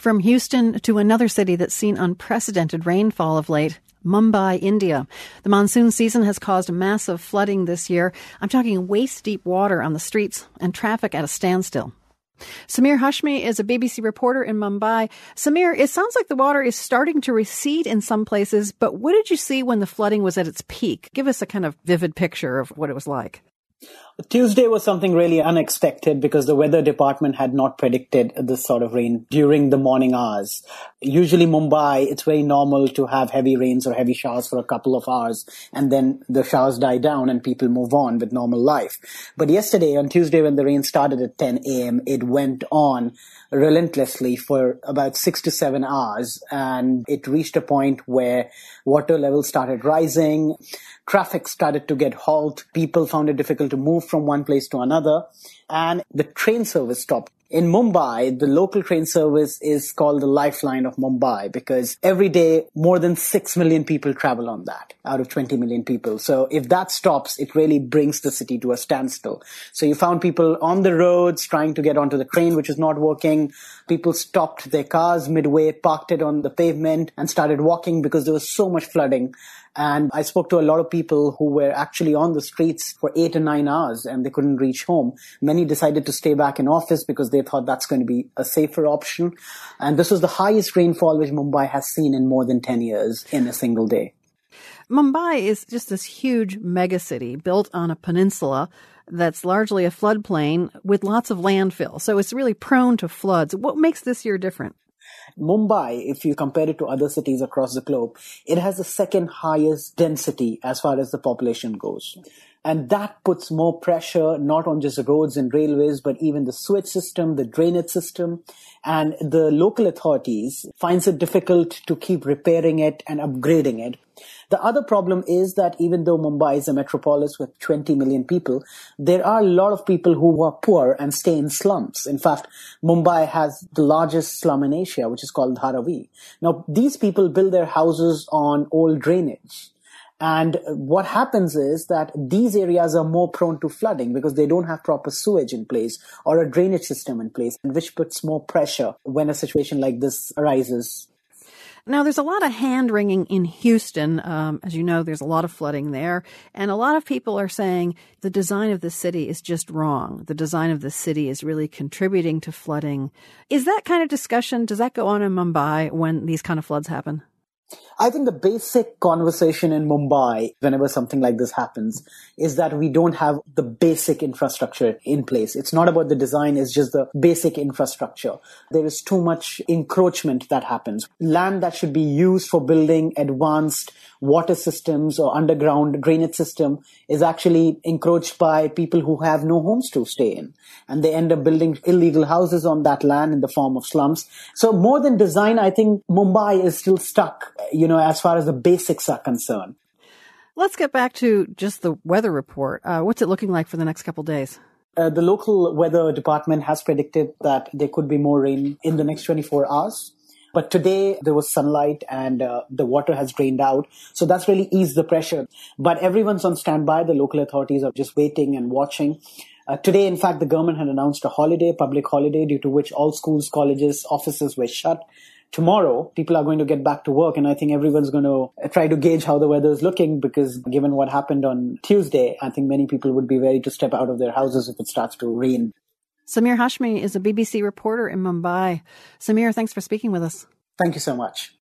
From Houston to another city that's seen unprecedented rainfall of late, Mumbai, India. The monsoon season has caused massive flooding this year. I'm talking waist-deep water on the streets and traffic at a standstill. Samir Hashmi is a BBC reporter in Mumbai. Samir, it sounds like the water is starting to recede in some places, but what did you see when the flooding was at its peak? Give us a kind of vivid picture of what it was like. Tuesday was something really unexpected because the weather department had not predicted this sort of rain during the morning hours. Usually Mumbai, it's very normal to have heavy rains or heavy showers for a couple of hours and then the showers die down and people move on with normal life. But yesterday, on Tuesday, when the rain started at 10 a.m., it went on relentlessly for about 6 to 7 hours, and it reached a point where water levels started rising. Traffic started to get halt. People found it difficult to move from one place to another. And the train service stopped. In Mumbai, the local train service is called the lifeline of Mumbai because every day more than 6 million people travel on that out of 20 million people. So if that stops, it really brings the city to a standstill. So you found people on the roads trying to get onto the train, which is not working. People stopped their cars midway, parked it on the pavement and started walking because there was so much flooding. And I spoke to a lot of people who were actually on the streets for 8 or 9 hours and they couldn't reach home. Many decided to stay back in office because they thought that's going to be a safer option. And this was the highest rainfall which Mumbai has seen in more than 10 years in a single day. Mumbai is just this huge megacity built on a peninsula that's largely a floodplain with lots of landfill. So it's really prone to floods. What makes this year different? Mumbai, if you compare it to other cities across the globe, it has the second highest density as far as the population goes. And that puts more pressure not on just roads and railways, but even the sewage system, the drainage system. And the local authorities finds it difficult to keep repairing it and upgrading it. The other problem is that even though Mumbai is a metropolis with 20 million people, there are a lot of people who are poor and stay in slums. In fact, Mumbai has the largest slum in Asia, which is called Dharavi. Now, these people build their houses on old drainage. And what happens is that these areas are more prone to flooding because they don't have proper sewage in place or a drainage system in place, which puts more pressure when a situation like this arises. Now, there's a lot of hand-wringing in Houston. As you know, there's a lot of flooding there. And a lot of people are saying the design of the city is just wrong. The design of the city is really contributing to flooding. Is that kind of discussion, does that go on in Mumbai when these kind of floods happen? I think the basic conversation in Mumbai, whenever something like this happens, is that we don't have the basic infrastructure in place. It's not about the design, it's just the basic infrastructure. There is too much encroachment that happens. Land that should be used for building advanced water systems or underground drainage system is actually encroached by people who have no homes to stay in. And they end up building illegal houses on that land in the form of slums. So more than design, I think Mumbai is still stuck, as far as the basics are concerned. Let's get back to just the weather report. What's it looking like for the next couple of days? The local weather department has predicted that there could be more rain in the next 24 hours. But today there was sunlight and the water has drained out. So that's really eased the pressure. But everyone's on standby. The local authorities are just waiting and watching. Today, in fact, the government had announced a holiday, public holiday, due to which all schools, colleges, offices were shut. Tomorrow, people are going to get back to work, and I think everyone's going to try to gauge how the weather is looking because given what happened on Tuesday, I think many people would be ready to step out of their houses if it starts to rain. Samir Hashmi is a BBC reporter in Mumbai. Samir, thanks for speaking with us. Thank you so much.